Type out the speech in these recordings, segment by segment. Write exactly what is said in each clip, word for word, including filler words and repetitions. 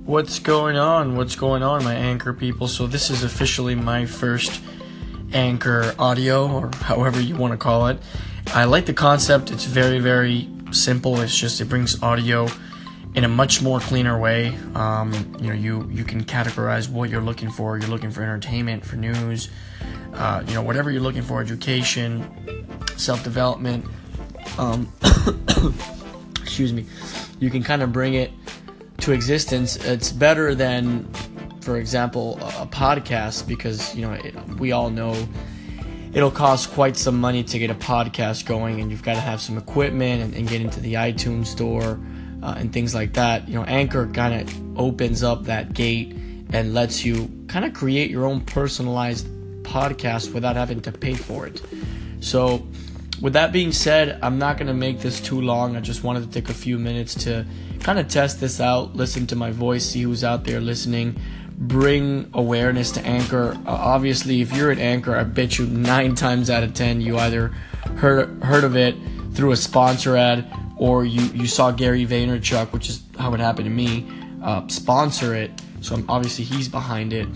What's going on? What's going on, my Anchor people? So this is officially my first Anchor audio, or however you want to call it. I like the concept. It's very, very simple. It's just it brings audio in a much more cleaner way. Um, you know, you you can categorize what you're looking for. You're looking for entertainment, for news, uh, you know, whatever you're looking for, education, self-development. Um, excuse me. You can kind of bring it to existence. It's better than, for example, a, a podcast, because you know it, we all know it'll cost quite some money to get a podcast going, and you've got to have some equipment and, and get into the iTunes store uh, and things like that. You know, Anchor kind of opens up that gate and lets you kind of create your own personalized podcast without having to pay for it. So with that being said, I'm not going to make this too long. I just wanted to take a few minutes to kind of test this out, listen to my voice, see who's out there listening, bring awareness to Anchor. Uh, obviously, if you're at Anchor, I bet you nine times out of ten you either heard heard of it through a sponsor ad, or you, you saw Gary Vaynerchuk, which is how it happened to me, uh, sponsor it. So I'm, obviously he's behind it.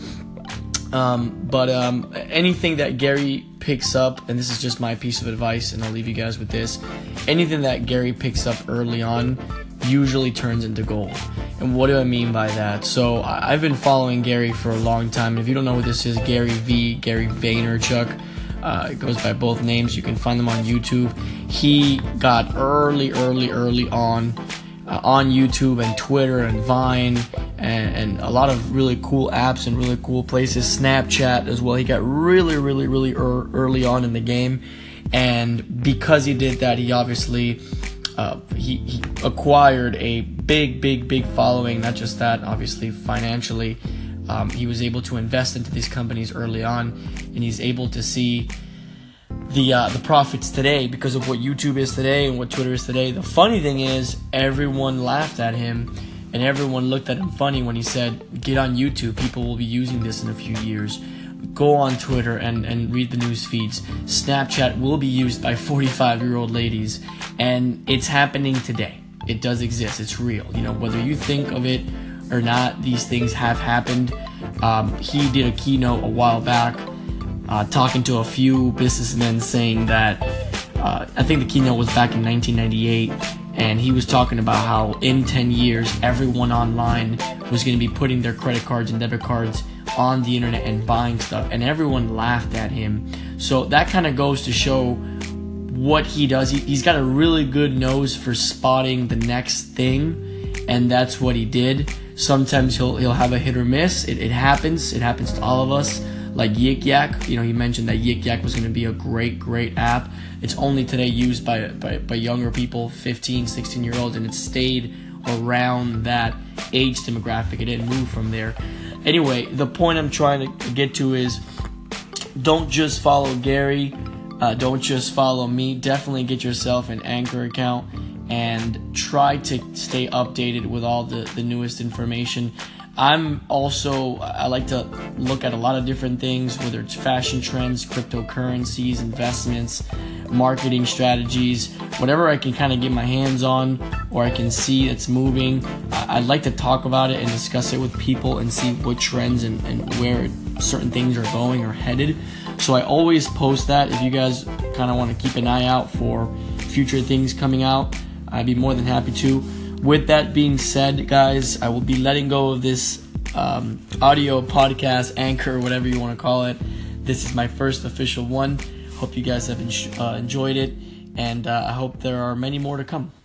Um, but um, anything that Gary picks up, and this is just my piece of advice, and I'll leave you guys with this, anything that Gary picks up early on usually turns into gold. And what do I mean by that? So I've been following Gary for a long time, and if you don't know who this is, Gary V, Gary Vaynerchuk, uh, it goes by both names. You can find them on YouTube. He got early, early, early on uh, on YouTube and Twitter and Vine and, and a lot of really cool apps and really cool places, Snapchat as well. He got really, really, really er- early on in the game, and because he did that, he obviously Uh, he, he acquired a big, big, big following. Not just that, obviously financially, um, he was able to invest into these companies early on, and he's able to see the uh, the profits today because of what YouTube is today and what Twitter is today. The funny thing is, everyone laughed at him, and everyone looked at him funny when he said, "Get on YouTube. People will be using this in a few years. Go on Twitter and, and read the news feeds. Snapchat will be used by forty-five-year-old ladies." And it's happening today. It does exist. It's real. You know, whether you think of it or not, these things have happened. Um, he did a keynote a while back uh, talking to a few businessmen saying that, uh, I think the keynote was back in nineteen ninety-eight, and he was talking about how in ten years, everyone online was going to be putting their credit cards and debit cards on the internet and buying stuff, and everyone laughed at him. So that kind of goes to show what he does. He, he's got a really good nose for spotting the next thing, and that's what he did. Sometimes he'll he'll have a hit or miss. It, it happens. It happens to all of us. Like Yik Yak, you know, he mentioned that Yik Yak was going to be a great, great app. It's only today used by, by, by younger people, fifteen, sixteen year olds, and it stayed around that age demographic. It didn't move from there. Anyway, the point I'm trying to get to is, don't just follow Gary. Uh, don't just follow me. Definitely get yourself an Anchor account and try to stay updated with all the, the newest information. I'm also, I like to look at a lot of different things, whether it's fashion trends, cryptocurrencies, investments, marketing strategies, whatever I can kind of get my hands on or I can see that's moving. I'd like to talk about it and discuss it with people and see what trends and, and where certain things are going or headed. So I always post that. If you guys kind of want to keep an eye out for future things coming out, I'd be more than happy to. With that being said, guys, I will be letting go of this um, audio podcast, Anchor, whatever you want to call it. This is my first official one. Hope you guys have en- uh, enjoyed it, and uh, I hope there are many more to come.